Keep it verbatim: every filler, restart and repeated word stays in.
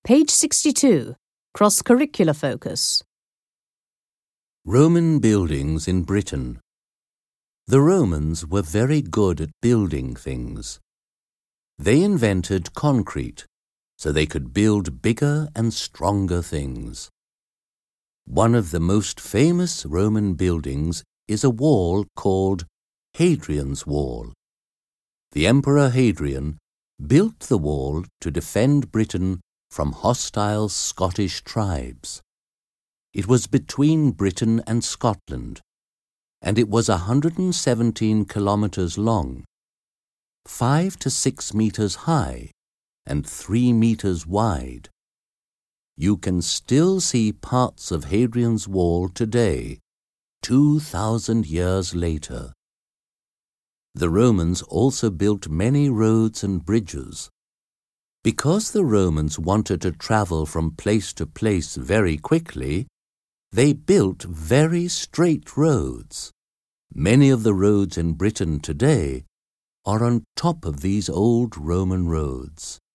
Page sixty-two, Cross-Curricular Focus. Roman buildings in Britain. The Romans were very good at building things. They invented concrete so they could build bigger and stronger things. One of the most famous Roman buildings is a wall called Hadrian's Wall. The Emperor Hadrian built the wall to defend Britain from hostile Scottish tribes. It was between Britain and Scotland, and it was one hundred seventeen kilometers long, five to six meters high, and three meters wide. You can still see parts of Hadrian's Wall today, two thousand years later. The Romans also built many roads and bridges. Because the Romans wanted to travel from place to place very quickly, they built very straight roads. Many of the roads in Britain today are on top of these old Roman roads.